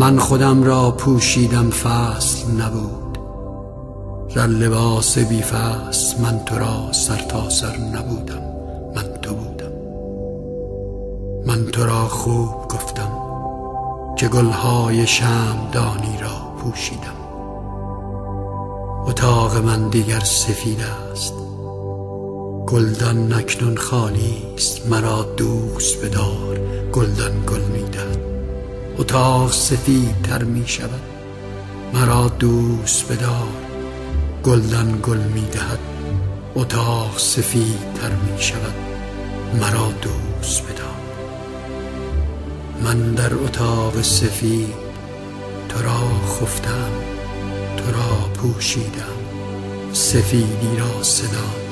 من خودم را پوشیدم فصل نبود، در لباس بی فصل من تو را سر تا سر نبودم، من تو بودم. من تو را خوب گفتم که گلهای شمعدانی را پوشیدم. اتاق من دیگر سفید است، گلدان اکنون خالی است. مرا دوست بدار، گلدان گل می دهد. اتاق سفید تر می شود، مرا دوست بدار، گلدان گل می دهد. اتاق سفید تر می شود، مرا دوست بدار. من در اتاق سفید تو را خفتم، تو را پوشیدم، سفیدی را صدا